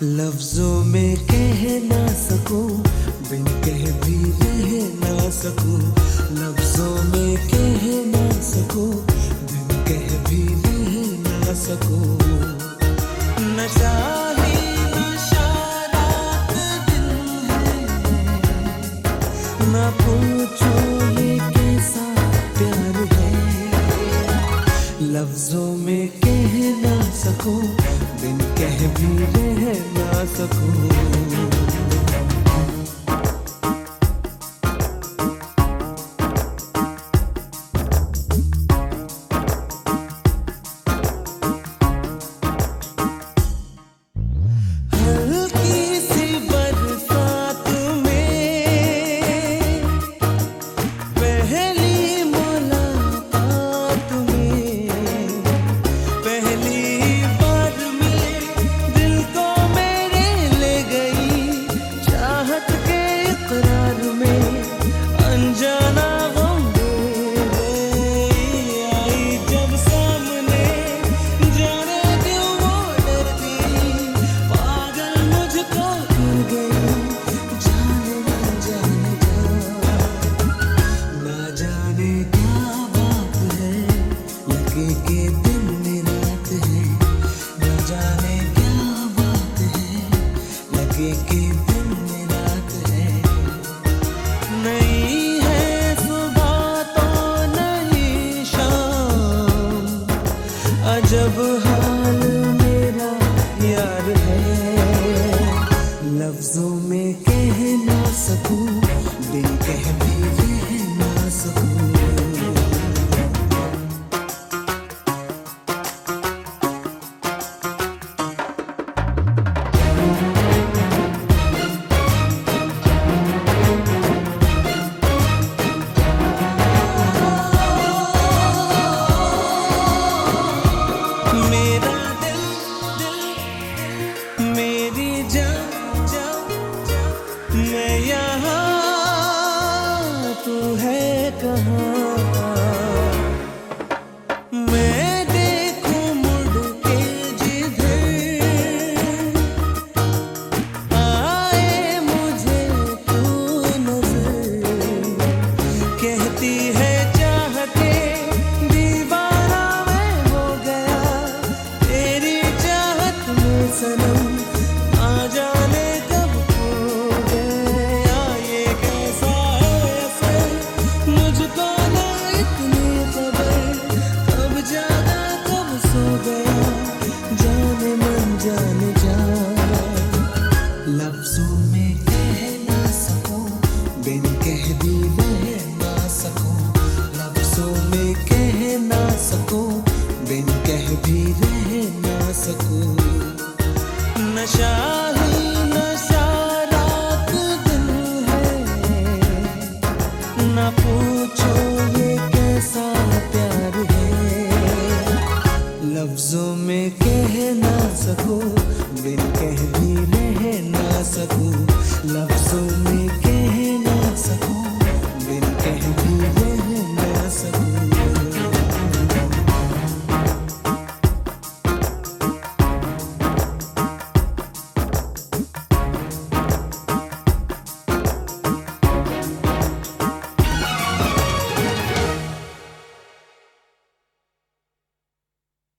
लफ्जों में कह ना सकूं, बिन कह भी रह ना सकूं। लफ्जों में कह ना सकूं, बिन कह भी रह ना सकूं। नशा ही नशा रात दिन है, ना पूछो ये कैसा प्यार है। लफ्जों में कह ना सकूं, बिन कह भी रह ना सकूं। जब हाल मेरा यार है। लफ्जों में कह ना सकूं, बिन कह भी रह ना सकूं। मेरा दिल दिल मेरी जान जान, मैं यहाँ तू है कहाँ। मैं देखूं मुड़ के जिधर, आए मुझे तू नजर। कहती है चाहते दीवाना मैं हो गया, तेरी चाहत में सनम आ जाने कब खो गया। ये कैसा है असर, मुझको ना इतनी खबर, कब जागा कब सो गया, जाने मन जाने जा। लफ्जों में कह ना सकूं, बिन कह भी रह ना सकूं। लफ्जों में कह ना सकूं, बिन कह भी रह ना सकूं। नशा ही नशा रात दिन है, ना पूछो ये कैसा प्यार है। लफ्जों में कह ना सकूं, बिन कह भी रह ना सकूं। लफ्जों में